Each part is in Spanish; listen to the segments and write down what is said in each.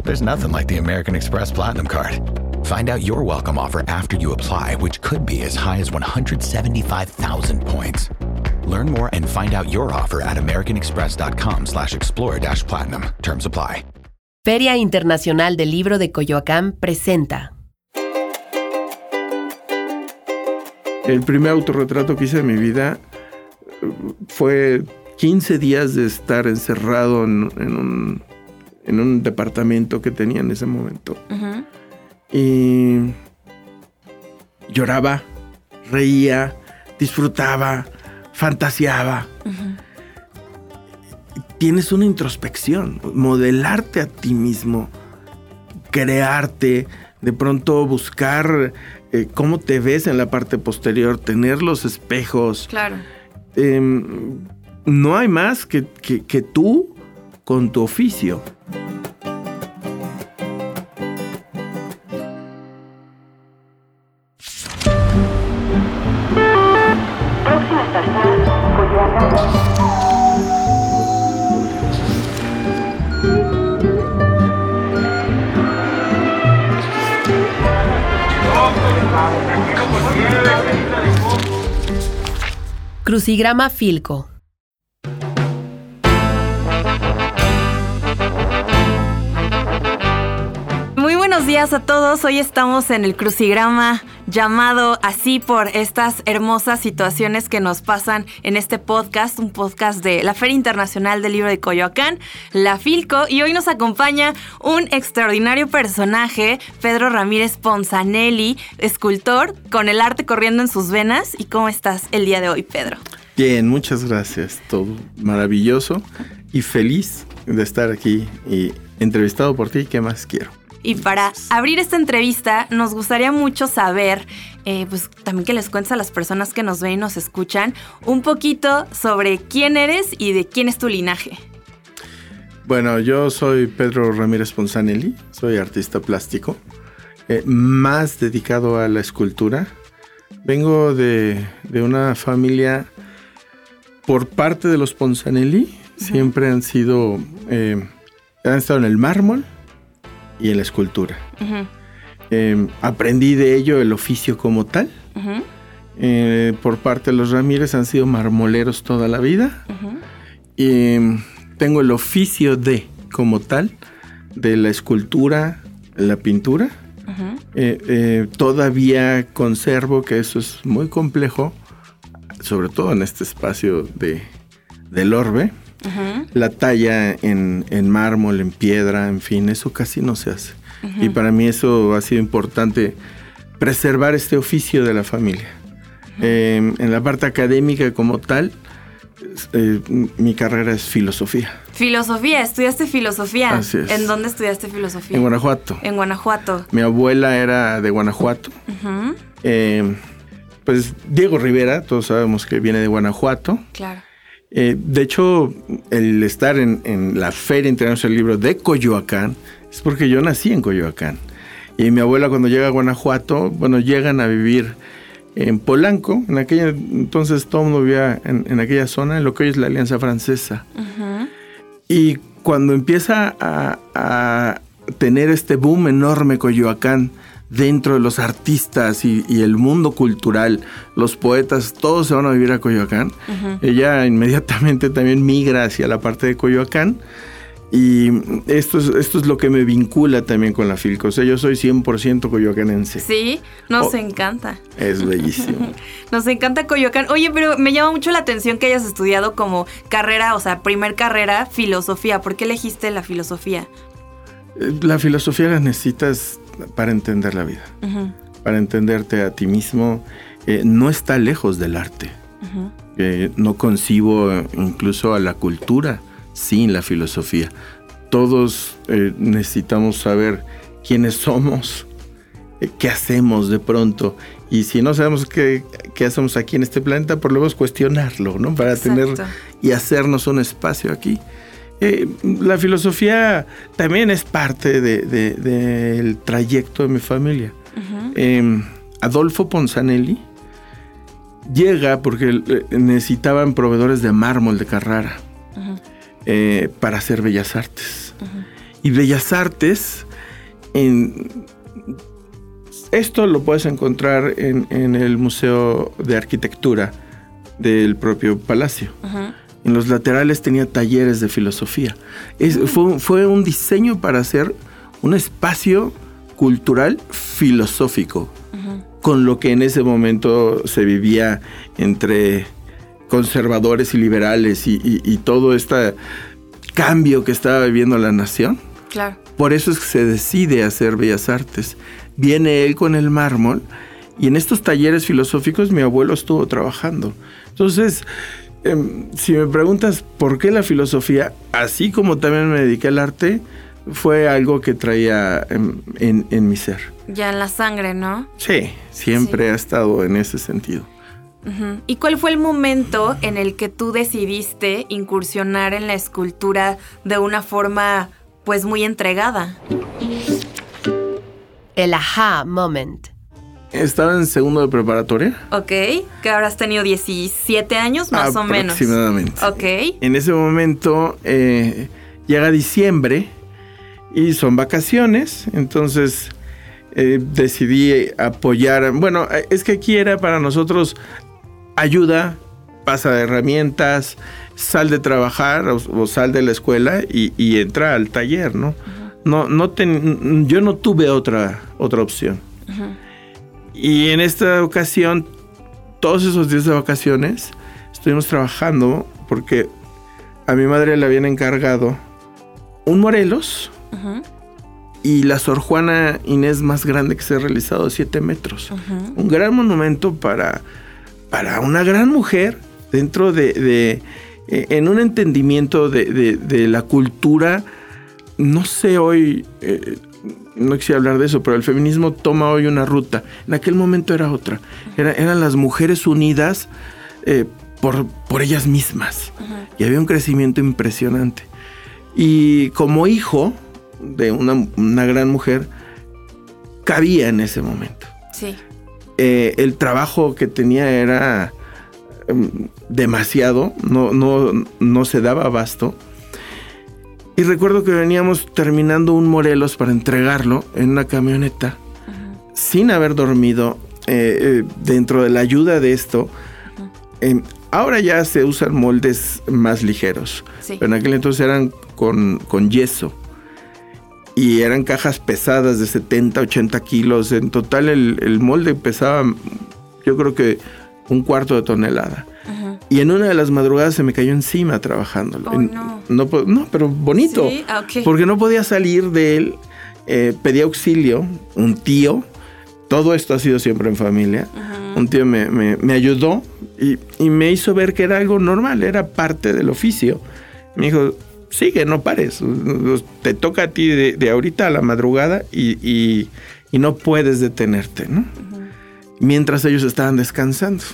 There's nothing like the American Express Platinum Card. Find out your welcome offer after you apply, which could be as high as 175,000 points. Learn more and find out your offer at americanexpress.com/explore-platinum. Terms apply. Feria Internacional del Libro de Coyoacán presenta. El primer autorretrato que hice en mi vida fue 15 días de estar encerrado en un departamento que tenía en ese momento. Uh-huh. Y lloraba, reía, disfrutaba, fantaseaba. Uh-huh. Tienes una introspección, modelarte a ti mismo, crearte, de pronto buscar cómo te ves en la parte posterior, tener los espejos. Claro. No hay más que tú con tu oficio. Próxima estación, Coyoacán. Crucigrama Filco. Muy buenos días a todos. Hoy estamos en el crucigrama, llamado así por estas hermosas situaciones que nos pasan en este podcast, un podcast de la Feria Internacional del Libro de Coyoacán, la Filco, y hoy nos acompaña un extraordinario personaje, Pedro Ramírez Ponzanelli, escultor, con el arte corriendo en sus venas. ¿Y cómo estás el día de hoy, Pedro? Bien, muchas gracias. Todo maravilloso y feliz de estar aquí y entrevistado por ti. ¿Qué más quiero? Y para abrir esta entrevista, nos gustaría mucho saber, pues también que les cuentes a las personas que nos ven y nos escuchan, un poquito sobre quién eres y de quién es tu linaje. Bueno, yo soy Pedro Ramírez Ponzanelli, soy artista plástico, más dedicado a la escultura. Vengo de una familia, por parte de los Ponzanelli, siempre han estado en el mármol y en la escultura. Uh-huh. Aprendí de ello el oficio como tal. Uh-huh. Por parte de los Ramírez han sido marmoleros toda la vida. Uh-huh. Tengo el oficio como tal, de la escultura, la pintura. Uh-huh. Todavía conservo, que eso es muy complejo, sobre todo en este espacio del orbe. Uh-huh. La talla en mármol, en piedra, en fin, eso casi no se hace. Uh-huh. Y para mí eso ha sido importante, preservar este oficio de la familia. Uh-huh. En la parte académica como tal, mi carrera es filosofía. ¿Filosofía? ¿Estudiaste filosofía? Así es. ¿En dónde estudiaste filosofía? En Guanajuato. En Guanajuato. Mi abuela era de Guanajuato. Uh-huh. Pues Diego Rivera, todos sabemos que viene de Guanajuato. Claro. De hecho, el estar en la Feria Internacional del Libro de Coyoacán es porque yo nací en Coyoacán. Y mi abuela, cuando llega a Guanajuato, llegan a vivir en Polanco. En aquella entonces todo el mundo vivía en aquella zona, en lo que hoy es la Alianza Francesa. Uh-huh. Y cuando empieza a tener este boom enorme Coyoacán, dentro de los artistas y el mundo cultural, los poetas, todos se van a vivir a Coyoacán. Uh-huh. Ella inmediatamente también migra hacia la parte de Coyoacán. Y esto es lo que me vincula también con la Filco. O sea, yo soy 100% coyoacanense. Sí, nos encanta. Es bellísimo. Nos encanta Coyoacán. Oye, pero me llama mucho la atención que hayas estudiado como carrera, o sea, primer carrera, filosofía. ¿Por qué elegiste la filosofía? La filosofía la necesitas para entender la vida, uh-huh. Para entenderte a ti mismo. No está lejos del arte. Uh-huh. No concibo incluso a la cultura sin la filosofía. Todos necesitamos saber quiénes somos, qué hacemos de pronto. Y si no sabemos qué hacemos aquí en este planeta, por lo menos cuestionarlo, ¿no? Para tener y hacernos un espacio aquí. La filosofía también es parte del trayecto de mi familia. Uh-huh. Adolfo Ponzanelli llega porque necesitaban proveedores de mármol de Carrara, uh-huh. Para hacer bellas artes. Uh-huh. Y Bellas Artes, esto lo puedes encontrar en el Museo de Arquitectura del propio Palacio. Uh-huh. En los laterales tenía talleres de filosofía. Fue un diseño para hacer un espacio cultural filosófico, uh-huh, con lo que en ese momento se vivía entre conservadores y liberales y todo este cambio que estaba viviendo la nación. Claro. Por eso es que se decide hacer Bellas Artes. Viene él con el mármol y en estos talleres filosóficos mi abuelo estuvo trabajando. Entonces, si me preguntas por qué la filosofía, así como también me dediqué al arte, fue algo que traía en mi ser. Ya en la sangre, ¿no? Sí, siempre ha estado en ese sentido. Uh-huh. ¿Y cuál fue el momento en el que tú decidiste incursionar en la escultura de una forma, pues, muy entregada? El aha moment. Estaba en segundo de preparatoria. Ok, que ahora has tenido 17 años más o menos. Aproximadamente. Ok. En ese momento llega diciembre y son vacaciones, entonces decidí apoyar. Bueno, es que aquí era para nosotros ayuda, pasa de herramientas, sal de trabajar o sal de la escuela y entra al taller, ¿no? Uh-huh. Yo no tuve otra opción. Uh-huh. Y en esta ocasión, todos esos días de vacaciones, estuvimos trabajando porque a mi madre le habían encargado un Morelos, uh-huh, y la Sor Juana Inés más grande que se ha realizado, 7 metros. Uh-huh. Un gran monumento para una gran mujer dentro en un entendimiento de la cultura. No sé hoy, no quisiera hablar de eso, pero el feminismo toma hoy una ruta. En aquel momento era otra. Eran las mujeres unidas por ellas mismas. Uh-huh. Y había un crecimiento impresionante. Y como hijo de una gran mujer, cabía en ese momento. Sí. El trabajo que tenía era demasiado, no se daba abasto. Y recuerdo que veníamos terminando un Morelos para entregarlo en una camioneta, uh-huh, sin haber dormido, dentro de la ayuda de esto. Uh-huh. Ahora ya se usan moldes más ligeros, sí, pero en aquel entonces eran con yeso. Y eran cajas pesadas de 70, 80 kilos. En total el molde pesaba, yo creo que 1/4 de tonelada. Uh-huh. Y en una de las madrugadas se me cayó encima trabajándolo. Oh, no, pero bonito. ¿Sí? Okay. Porque no podía salir de él. Pedí auxilio, un tío. Todo esto ha sido siempre en familia. Uh-huh. Un tío me ayudó y me hizo ver que era algo normal, era parte del oficio. Me dijo, sigue, no pares. Te toca a ti de ahorita a la madrugada y no puedes detenerte, ¿no? Uh-huh. Mientras ellos estaban descansando.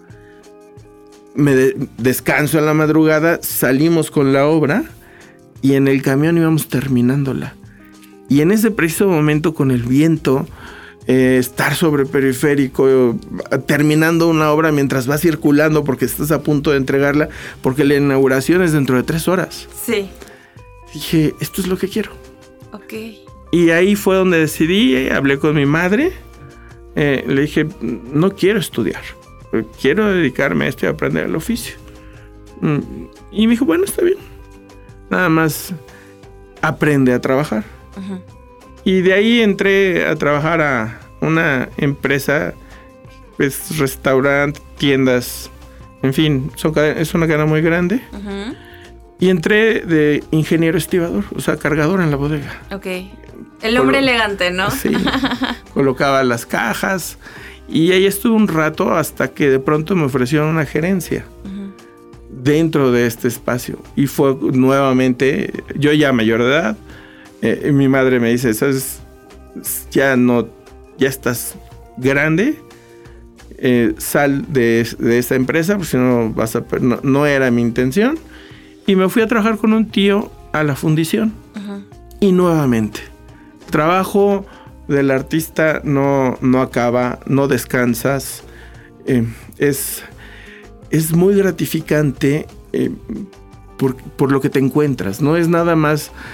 Descanso en la madrugada, salimos con la obra y en el camión íbamos terminándola. Y en ese preciso momento, con el viento, estar sobre periférico, terminando una obra mientras va circulando porque estás a punto de entregarla, porque la inauguración es dentro de 3 horas. Sí. Dije, esto es lo que quiero. Ok. Y ahí fue donde decidí, hablé con mi madre, le dije, no quiero estudiar. Quiero dedicarme a esto y aprender el oficio. Y me dijo, bueno, está bien. Nada más aprende a trabajar. Uh-huh. Y de ahí entré a trabajar a una empresa, pues restaurante, tiendas, en fin, es una cadena muy grande. Uh-huh. Y entré de ingeniero estibador, o sea, cargador en la bodega. Ok. El hombre elegante, ¿no? Sí. Colocaba las cajas. Y ahí estuve un rato hasta que de pronto me ofrecieron una gerencia, uh-huh, dentro de este espacio. Y fue nuevamente, yo ya mayor de edad, mi madre me dice, ¿sabes? Ya estás grande, sal de esta empresa, porque si no vas a... No era mi intención. Y me fui a trabajar con un tío a la fundición. Uh-huh. Y nuevamente, trabajo del artista no acaba, no descansas. Es muy gratificante por lo que te encuentras. No es nada más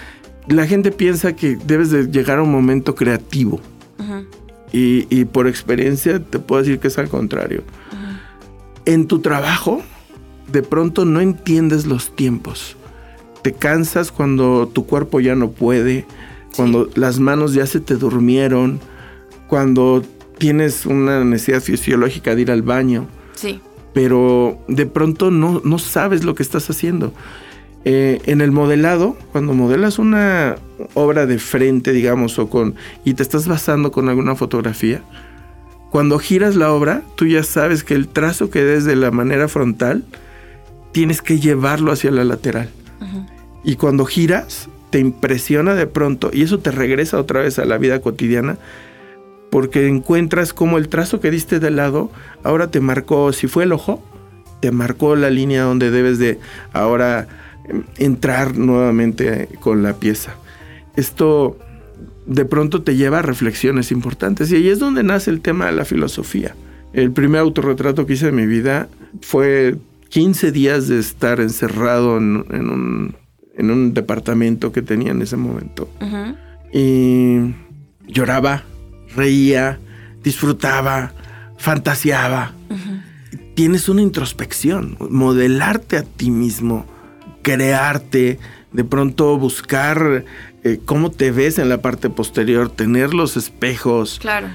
la gente piensa que debes de llegar a un momento creativo. Uh-huh. Y por experiencia te puedo decir que es al contrario. Uh-huh. En tu trabajo, de pronto no entiendes los tiempos. Te cansas cuando tu cuerpo ya no puede, cuando las manos ya se te durmieron, cuando tienes una necesidad fisiológica de ir al baño. Sí. Pero de pronto no sabes lo que estás haciendo. En el modelado, cuando modelas una obra de frente, digamos, y te estás basando con alguna fotografía, cuando giras la obra, tú ya sabes que el trazo que des de la manera frontal, tienes que llevarlo hacia la lateral. Uh-huh. Y cuando giras, te impresiona de pronto, y eso te regresa otra vez a la vida cotidiana, porque encuentras cómo el trazo que diste de lado, ahora te marcó, si fue el ojo, te marcó la línea donde debes de ahora entrar nuevamente con la pieza. Esto de pronto te lleva a reflexiones importantes, y ahí es donde nace el tema de la filosofía. El primer autorretrato que hice en mi vida fue 15 días de estar encerrado en un departamento que tenía en ese momento. Uh-huh. Y lloraba, reía, disfrutaba, fantaseaba. Uh-huh. Tienes una introspección, modelarte a ti mismo, crearte, de pronto buscar cómo te ves en la parte posterior, tener los espejos. Claro.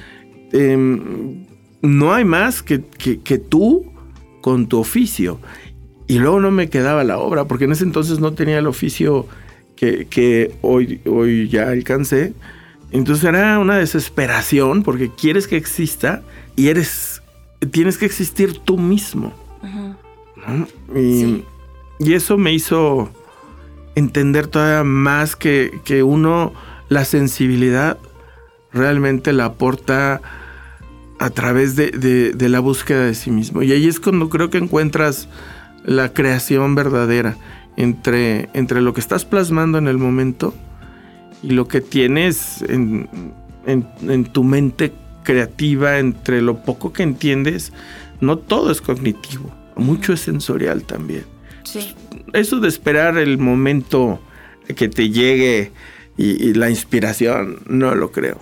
No hay más que tú con tu oficio. Y luego no me quedaba la obra, porque en ese entonces no tenía el oficio que hoy ya alcancé. Entonces era una desesperación, porque quieres que exista y tienes que existir tú mismo. Uh-huh. ¿No? Y eso me hizo entender todavía más que uno, la sensibilidad realmente la aporta a través de la búsqueda de sí mismo. Y ahí es cuando creo que encuentras la creación verdadera entre lo que estás plasmando en el momento y lo que tienes en tu mente creativa, entre lo poco que entiendes. No todo es cognitivo, mucho es sensorial también. Sí. Eso de esperar el momento que te llegue y la inspiración, no lo creo.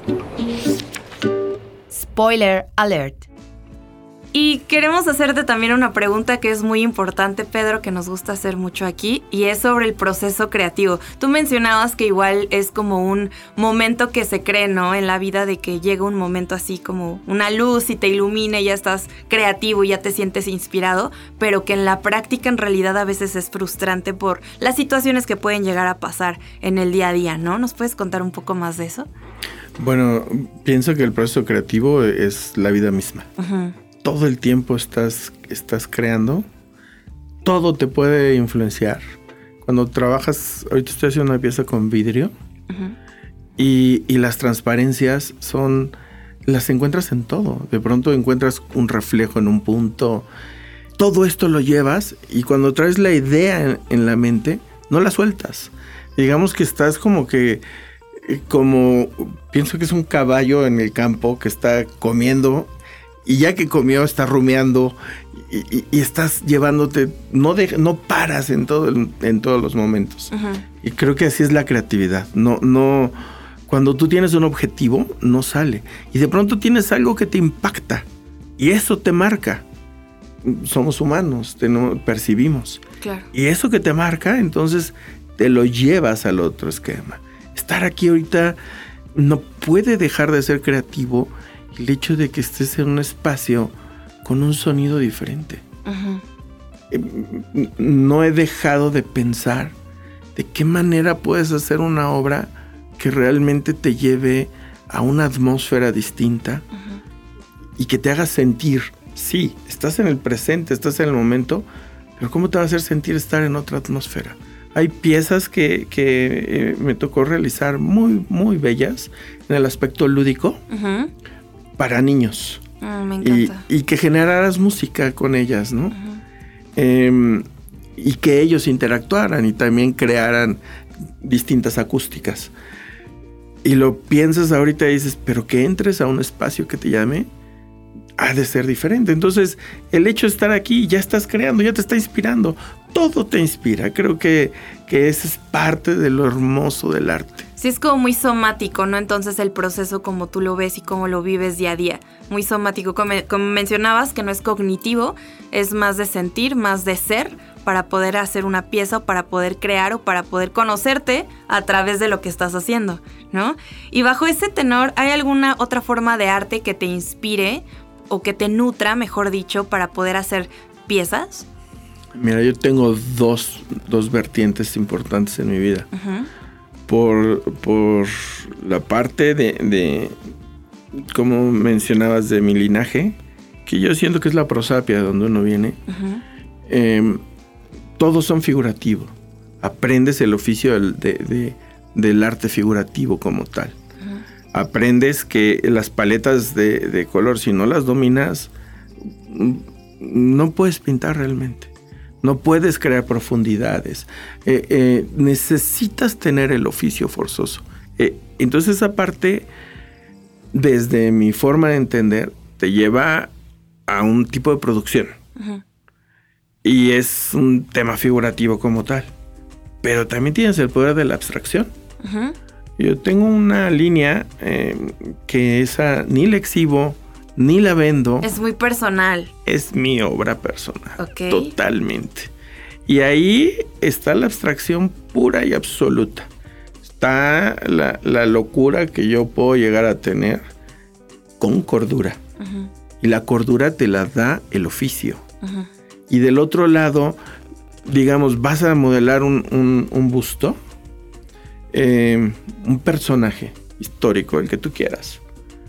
Spoiler alert. Y queremos hacerte también una pregunta que es muy importante, Pedro, que nos gusta hacer mucho aquí, y es sobre el proceso creativo. Tú mencionabas que igual es como un momento que se cree, ¿no? En la vida, de que llega un momento así como una luz y te ilumina y ya estás creativo y ya te sientes inspirado, pero que en la práctica en realidad a veces es frustrante por las situaciones que pueden llegar a pasar en el día a día, ¿no? ¿Nos puedes contar un poco más de eso? Bueno, pienso que el proceso creativo es la vida misma. Uh-huh. Todo el tiempo estás creando, todo te puede influenciar. Cuando trabajas, ahorita estoy haciendo una pieza con vidrio. Uh-huh. y las transparencias las encuentras en todo. De pronto encuentras un reflejo en un punto. Todo esto lo llevas, y cuando traes la idea en la mente, no la sueltas. Digamos que estás como pienso que es un caballo en el campo que está comiendo. Y ya que comió, está rumiando y estás llevándote, no paras en todos los momentos. Uh-huh. Y creo que así es la creatividad. No, cuando tú tienes un objetivo, no sale. Y de pronto tienes algo que te impacta y eso te marca. Somos humanos, percibimos. Claro. Y eso que te marca, entonces te lo llevas al otro esquema. Estar aquí ahorita no puede dejar de ser creativo. El hecho de que estés en un espacio con un sonido diferente. Uh-huh. No he dejado de pensar de qué manera puedes hacer una obra que realmente te lleve a una atmósfera distinta. Uh-huh. Y que te haga sentir, sí, estás en el presente, estás en el momento, pero ¿cómo te va a hacer sentir estar en otra atmósfera? Hay piezas que me tocó realizar muy, muy bellas en el aspecto lúdico. Uh-huh. Para niños. Me encanta. Y que generaras música con ellas, ¿no? Uh-huh. Y que ellos interactuaran y también crearan distintas acústicas. Y lo piensas ahorita y dices, pero que entres a un espacio que te llame, ha de ser diferente. Entonces, el hecho de estar aquí, ya estás creando, ya te está inspirando. todo te inspira. Creo que esa es parte de lo hermoso del arte. Sí, es como muy somático, ¿no? Entonces el proceso como tú lo ves y cómo lo vives día a día. Muy somático. Como mencionabas, que no es cognitivo, es más de sentir, más de ser, para poder hacer una pieza o para poder crear o para poder conocerte a través de lo que estás haciendo, ¿no? Y bajo ese tenor, ¿hay alguna otra forma de arte que te inspire o que te nutra, mejor dicho, para poder hacer piezas? Mira, yo tengo dos vertientes importantes en mi vida. Uh-huh. Por la parte de como mencionabas, de mi linaje, que yo siento que es la prosapia de donde uno viene. Uh-huh. Todos son figurativos. Aprendes el oficio del arte figurativo como tal. Uh-huh. Aprendes que las paletas de color, si no las dominas, no puedes pintar realmente. No puedes crear profundidades. Necesitas tener el oficio forzoso. Entonces esa parte, desde mi forma de entender, te lleva a un tipo de producción. Uh-huh. Y es un tema figurativo como tal. Pero también tienes el poder de la abstracción. Uh-huh. Yo tengo una línea que esa ni la exhibo, ni la vendo. Es muy personal. Es mi obra personal. Okay. Totalmente. Y ahí está la abstracción pura y absoluta. Está la locura que yo puedo llegar a tener con cordura. Uh-huh. Y la cordura te la da el oficio. Uh-huh. Y del otro lado, digamos, vas a modelar un busto, un personaje histórico, el que tú quieras.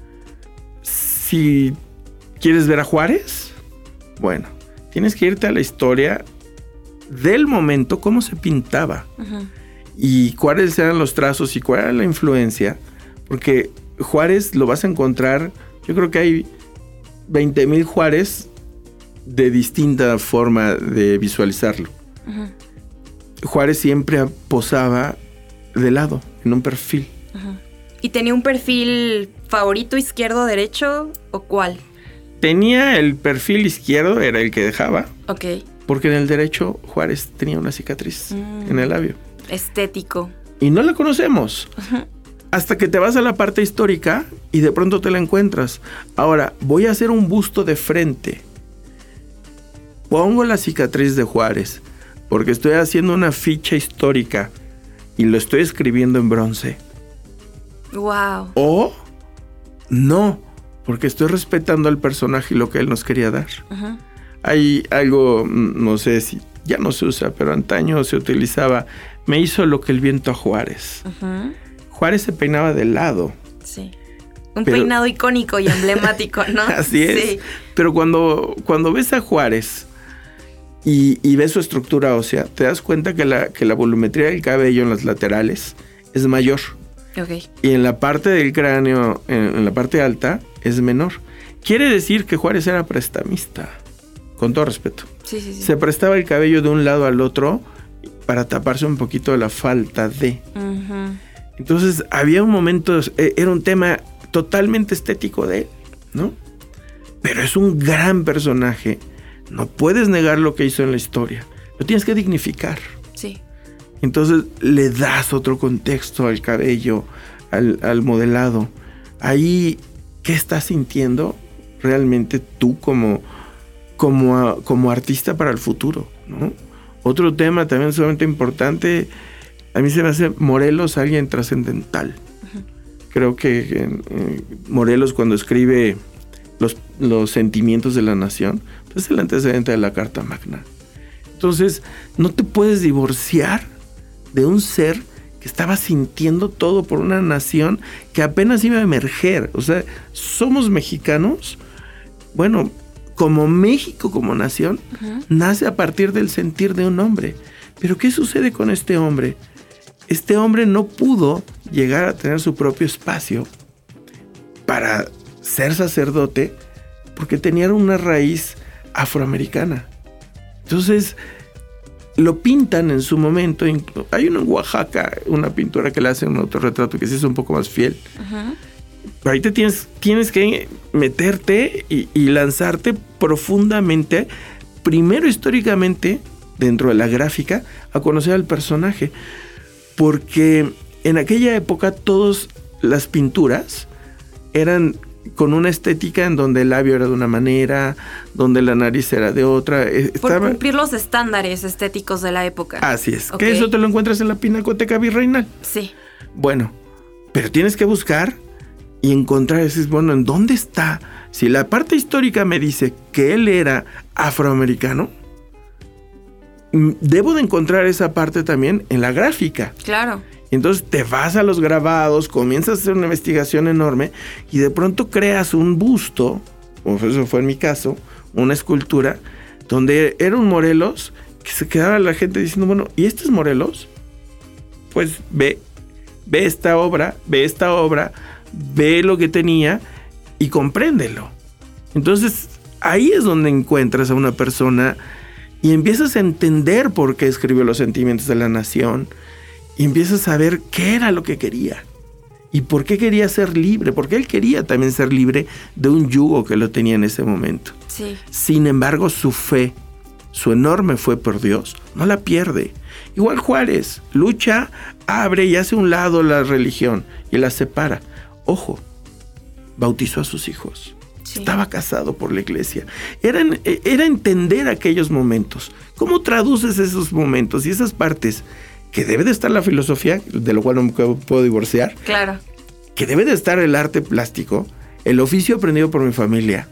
Si quieres ver a Juárez, bueno, tienes que irte a la historia del momento, cómo se pintaba. Uh-huh. Y cuáles eran los trazos y cuál era la influencia. Porque Juárez lo vas a encontrar, yo creo que hay 20,000 Juárez de distinta forma de visualizarlo. Uh-huh. Juárez siempre posaba de lado, en un perfil. Uh-huh. ¿Y tenía un perfil favorito, izquierdo, derecho o cuál? Tenía el perfil izquierdo, era el que dejaba. Ok. Porque en el derecho Juárez tenía una cicatriz en el labio. Estético. Y no la conocemos. Uh-huh. Hasta que te vas a la parte histórica y de pronto te la encuentras. Ahora, voy a hacer un busto de frente. Pongo la cicatriz de Juárez porque estoy haciendo una ficha histórica y lo estoy escribiendo en bronce. Wow. O no, porque estoy respetando al personaje y lo que él nos quería dar. Uh-huh. Hay algo, no sé si ya no se usa, pero antaño se utilizaba. Me hizo lo que el viento a Juárez. Uh-huh. Juárez se peinaba de lado. Sí. Un peinado icónico y emblemático, ¿no? Así es. Sí. Pero cuando ves a Juárez y ves su estructura ósea, te das cuenta que la volumetría del cabello en las laterales es mayor. Okay. Y en la parte del cráneo, en la parte alta, es menor. Quiere decir que Juárez era prestamista, con todo respeto. Sí, sí, sí. Se prestaba el cabello de un lado al otro para taparse un poquito de la falta de. Uh-huh. Entonces había un momento, era un tema totalmente estético de él, ¿no? Pero es un gran personaje. No puedes negar lo que hizo en la historia. Lo tienes que dignificar. Sí. Entonces le das otro contexto al cabello, al modelado. Ahí, ¿qué estás sintiendo realmente tú como artista para el futuro, ¿no? Otro tema también sumamente importante, a mí se me hace Morelos alguien trascendental. Uh-huh. Creo que Morelos, cuando escribe los sentimientos de la nación, pues es el antecedente de la Carta Magna. Entonces, no te puedes divorciar de un ser que estaba sintiendo todo por una nación que apenas iba a emerger. O sea, somos mexicanos. Bueno, como México, como nación, uh-huh, nace a partir del sentir de un hombre. Pero ¿qué sucede con este hombre? Este hombre no pudo llegar a tener su propio espacio para ser sacerdote porque tenía una raíz afroamericana. Entonces lo pintan en su momento. Hay uno en Oaxaca, una pintura que le hace un autorretrato que sí es un poco más fiel. Uh-huh. Pero ahí te tienes que meterte y lanzarte profundamente, primero históricamente, dentro de la gráfica a conocer al personaje. Porque en aquella época todas las pinturas eran con una estética en donde el labio era de una manera, donde la nariz era de otra. Por cumplir los estándares estéticos de la época. Así es. Okay. Que eso te lo encuentras en la Pinacoteca Virreinal. Sí. Bueno, pero tienes que buscar y encontrar, dices, bueno, ¿en dónde está? Si la parte histórica me dice que él era afroamericano, debo de encontrar esa parte también en la gráfica. Claro. Entonces te vas a los grabados, comienzas a hacer una investigación enorme y de pronto creas un busto, o eso fue en mi caso, una escultura, donde era un Morelos que se quedaba la gente diciendo, bueno, ¿y este es Morelos? Pues ve esta obra, ve lo que tenía y compréndelo. Entonces ahí es donde encuentras a una persona y empiezas a entender por qué escribió Los Sentimientos de la Nación. Y empiezas a ver qué era lo que quería. Y por qué quería ser libre. Porque él quería también ser libre de un yugo que lo tenía en ese momento. Sí. Sin embargo, su fe, su enorme fe por Dios, no la pierde. Igual Juárez, lucha, abre y hace a un lado la religión y la separa. Ojo, bautizó a sus hijos. Sí. Estaba casado por la iglesia. Era entender aquellos momentos. ¿Cómo traduces esos momentos y esas partes? Que debe de estar la filosofía, de lo cual no me puedo divorciar. Claro. Que debe de estar el arte plástico, el oficio aprendido por mi familia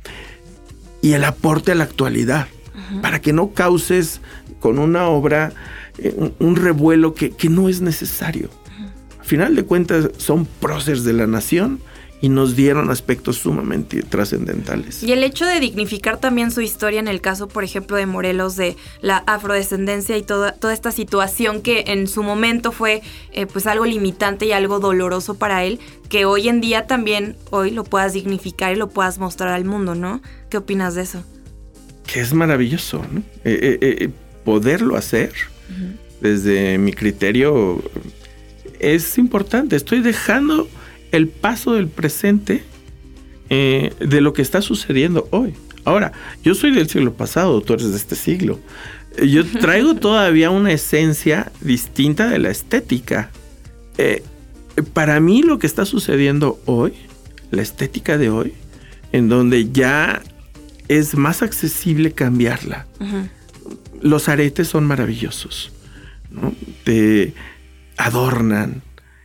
y el aporte a la actualidad. Uh-huh. Para que no causes con una obra un revuelo que no es necesario. Uh-huh. Al final de cuentas son próceres de la nación y nos dieron aspectos sumamente trascendentales. Y el hecho de dignificar también su historia en el caso, por ejemplo, de Morelos, de la afrodescendencia y toda esta situación que en su momento fue pues algo limitante y algo doloroso para él, que hoy en día también, hoy lo puedas dignificar y lo puedas mostrar al mundo, ¿no? ¿Qué opinas de eso? Que es maravilloso, ¿no? Poderlo hacer, uh-huh, desde mi criterio, es importante. Estoy dejando el paso del presente de lo que está sucediendo hoy. Ahora, yo soy del siglo pasado, tú eres de este siglo. Yo traigo todavía una esencia distinta de la estética. Para mí lo que está sucediendo hoy, la estética de hoy, en donde ya es más accesible cambiarla. Uh-huh. Los aretes son maravillosos, ¿no? Te adornan.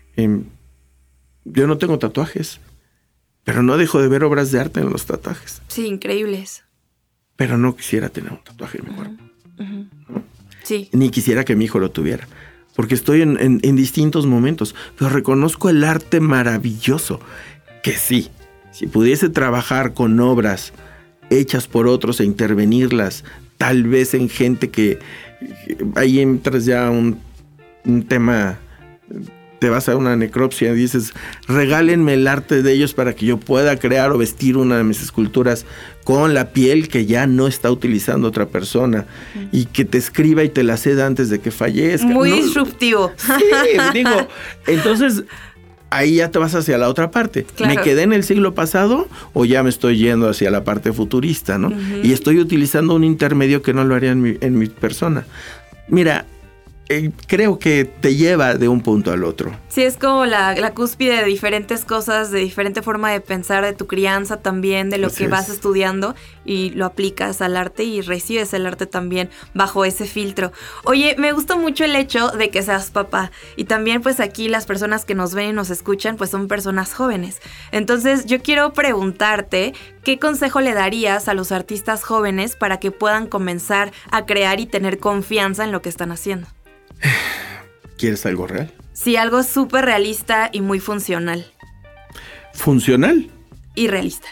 Yo no tengo tatuajes, pero no dejo de ver obras de arte en los tatuajes. Sí, increíbles. Pero no quisiera tener un tatuaje en mi cuerpo. Uh-huh. ¿No? Sí. Ni quisiera que mi hijo lo tuviera, porque estoy en distintos momentos, pero reconozco el arte maravilloso, que sí, si pudiese trabajar con obras hechas por otros e intervenirlas, tal vez en gente que ahí entras ya un tema. Te vas a una necropsia y dices, regálenme el arte de ellos para que yo pueda crear o vestir una de mis esculturas con la piel que ya no está utilizando otra persona, uh-huh, y que te escriba y te la ceda antes de que fallezca. Muy disruptivo. Sí, digo, entonces ahí ya te vas hacia la otra parte. Claro. ¿Me quedé en el siglo pasado o ya me estoy yendo hacia la parte futurista, ¿no? Uh-huh. Y estoy utilizando un intermedio que no lo haría en mi persona. Mira, creo que te lleva de un punto al otro. Sí, es como la cúspide de diferentes cosas, de diferente forma de pensar, de tu crianza también, de lo que vas estudiando y lo aplicas al arte y recibes el arte también bajo ese filtro. Oye, me gusta mucho el hecho de que seas papá y también pues aquí las personas que nos ven y nos escuchan pues son personas jóvenes. Entonces yo quiero preguntarte, ¿qué consejo le darías a los artistas jóvenes para que puedan comenzar a crear y tener confianza en lo que están haciendo? ¿Quieres algo real? Sí, algo súper realista y muy funcional. ¿Funcional? Y realista.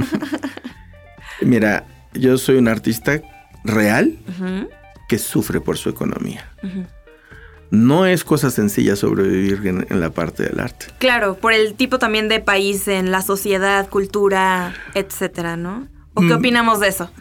Mira, yo soy un artista real, uh-huh, que sufre por su economía. Uh-huh. No es cosa sencilla sobrevivir en la parte del arte. Claro, por el tipo también de país, en la sociedad, cultura, etcétera, ¿no? ¿O qué opinamos de eso?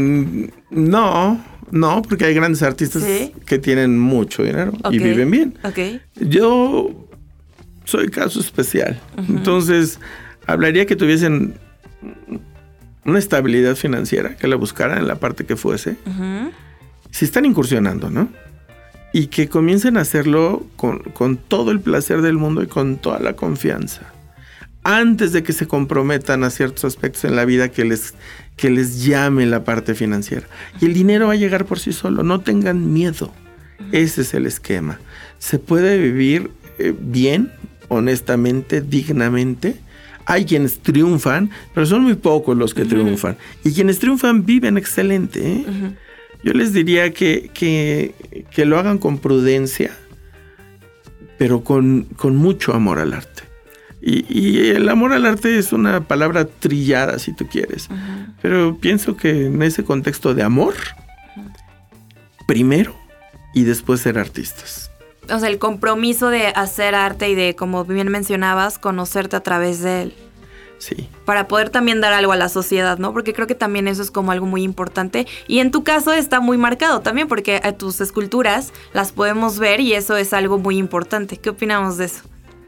No, porque hay grandes artistas, ¿sí?, que tienen mucho dinero, okay, y viven bien. Okay. Yo soy caso especial. Uh-huh. Entonces, hablaría que tuviesen una estabilidad financiera, que la buscaran en la parte que fuese, uh-huh, si están incursionando, ¿no? Y que comiencen a hacerlo con todo el placer del mundo y con toda la confianza. Antes de que se comprometan a ciertos aspectos en la vida que les llame la parte financiera. Y el dinero va a llegar por sí solo, no tengan miedo. Ese es el esquema. Se puede vivir bien, honestamente, dignamente. Hay quienes triunfan, pero son muy pocos los que triunfan. Y quienes triunfan viven excelente, ¿eh? Yo les diría que lo hagan con prudencia, pero con mucho amor al arte. Y el amor al arte es una palabra trillada, si tú quieres. Pero pienso que en ese contexto de amor, primero y después ser artistas. O sea, el compromiso de hacer arte y de, como bien mencionabas, conocerte a través de él. Sí. Para poder también dar algo a la sociedad, ¿no? Porque creo que también eso es como algo muy importante. Y en tu caso está muy marcado también, porque tus esculturas las podemos ver y eso es algo muy importante. ¿Qué opinamos de eso?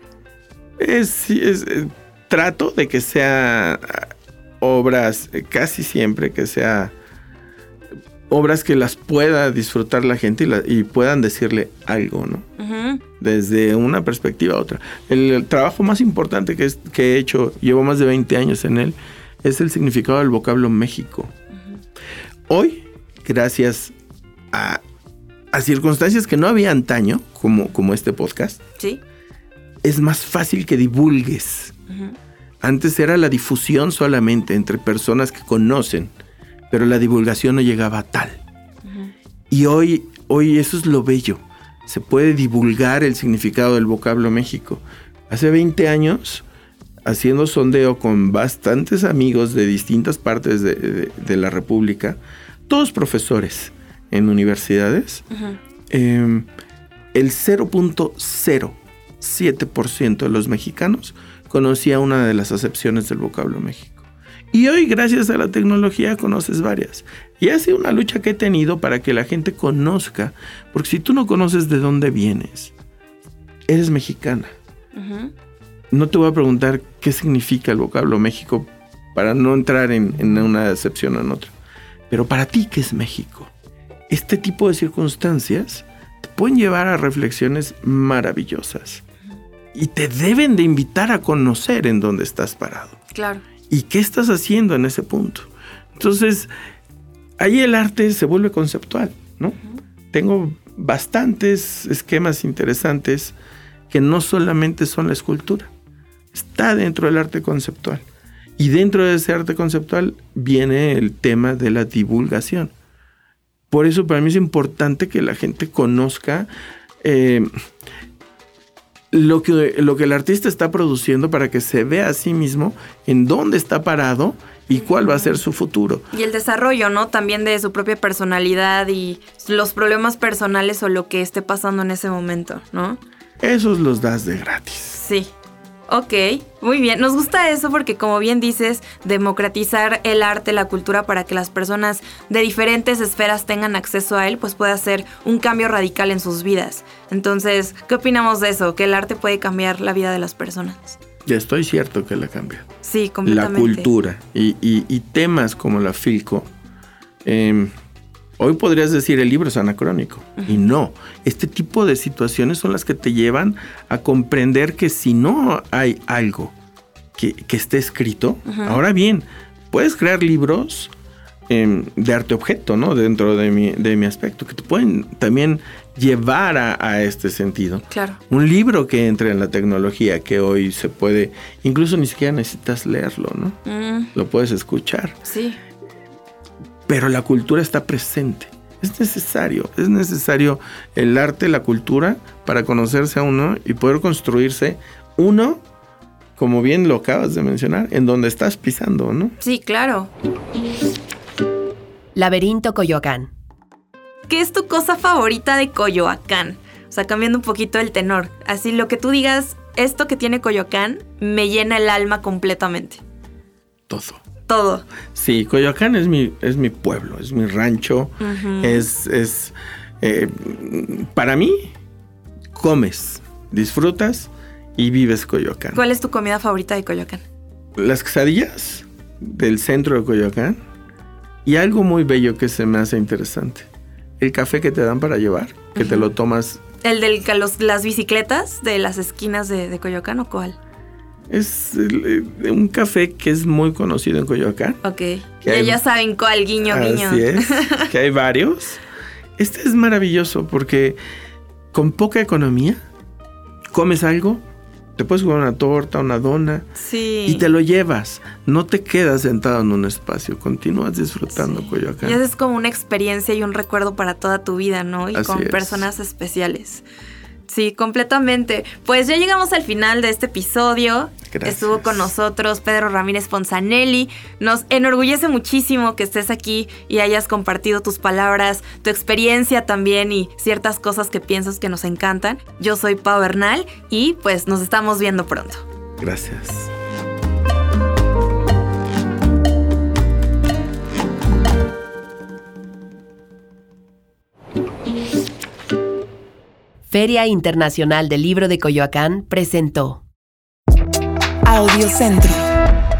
Trato de que sea obras, casi siempre que sea obras que las pueda disfrutar la gente y puedan decirle algo, ¿no? Desde una perspectiva a otra. El trabajo más importante que he hecho, llevo más de 20 años en él, es el significado del vocablo México. Hoy, gracias a circunstancias que no había antaño, como este podcast, ¿sí?, es más fácil que divulgues. Antes era la difusión solamente entre personas que conocen, pero la divulgación no llegaba a tal. Y hoy eso es lo bello. Se puede divulgar el significado del vocablo México. Hace 20 años, haciendo sondeo con bastantes amigos de distintas partes de la República, todos profesores en universidades, el 0.07% de los mexicanos conocía una de las acepciones del vocablo México. Y hoy, gracias a la tecnología, conoces varias. Y ha sido una lucha que he tenido para que la gente conozca. Porque si tú no conoces de dónde vienes, eres mexicana. No te voy a preguntar qué significa el vocablo México para no entrar en una acepción o en otra. Pero para ti, ¿qué es México? Este tipo de circunstancias te pueden llevar a reflexiones maravillosas. Y te deben de invitar a conocer en dónde estás parado. Claro. ¿Y qué estás haciendo en ese punto? Entonces, ahí el arte se vuelve conceptual, ¿no? Tengo bastantes esquemas interesantes que no solamente son la escultura. Está dentro del arte conceptual. Y dentro de ese arte conceptual viene el tema de la divulgación. Por eso para mí es importante que la gente conozca lo que el artista está produciendo para que se vea a sí mismo en dónde está parado y cuál va a ser su futuro. Y el desarrollo, ¿no? También de su propia personalidad y los problemas personales o lo que esté pasando en ese momento, ¿no? Esos los das de gratis. Sí. Ok, muy bien. Nos gusta eso porque, como bien dices, democratizar el arte, la cultura para que las personas de diferentes esferas tengan acceso a él, pues puede hacer un cambio radical en sus vidas. Entonces, ¿qué opinamos de eso? Que el arte puede cambiar la vida de las personas. Ya estoy cierto que la cambia. Sí, completamente. La cultura y temas como la Filco. Hoy podrías decir el libro es anacrónico. Y no. Este tipo de situaciones son las que te llevan a comprender que si no hay algo que esté escrito, ahora bien, puedes crear libros de arte objeto, ¿no? Dentro de mi aspecto, que te pueden también llevar a este sentido. Claro. Un libro que entre en la tecnología, que hoy se puede, incluso ni siquiera necesitas leerlo, ¿no? Lo puedes escuchar. Sí. Pero la cultura está presente. Es necesario el arte, la cultura, para conocerse a uno y poder construirse uno, como bien lo acabas de mencionar, en donde estás pisando, ¿no? Sí, claro. Laberinto Coyoacán. ¿Qué es tu cosa favorita de Coyoacán? O sea, cambiando un poquito el tenor. Así, lo que tú digas, esto que tiene Coyoacán me llena el alma completamente. Todo. Sí, Coyoacán es mi pueblo, es mi rancho, para mí, comes, disfrutas y vives Coyoacán. ¿Cuál es tu comida favorita de Coyoacán? Las quesadillas del centro de Coyoacán y algo muy bello que se me hace interesante. el café que te dan para llevar, que te lo tomas. ¿El de las bicicletas de las esquinas de Coyoacán o cuál? Es un café que es muy conocido en Coyoacán. Ok, ya saben cuál, guiño, guiño. Así es, que hay varios. Este es maravilloso porque con poca economía comes algo, te puedes comer una torta, una dona, sí, y te lo llevas. No te quedas sentado en un espacio, continúas disfrutando Coyoacán. Y es como una experiencia y un recuerdo para toda tu vida, ¿no? Y Así con es. personas especiales. Sí, completamente. Pues ya llegamos al final de este episodio. Gracias. Estuvo con nosotros Pedro Ramírez Ponzanelli. Nos enorgullece muchísimo que estés aquí y hayas compartido tus palabras, tu experiencia también y ciertas cosas que piensas que nos encantan. Yo soy Pau Bernal y pues nos estamos viendo pronto. Gracias. Feria Internacional del Libro de Coyoacán presentó Audiocentro.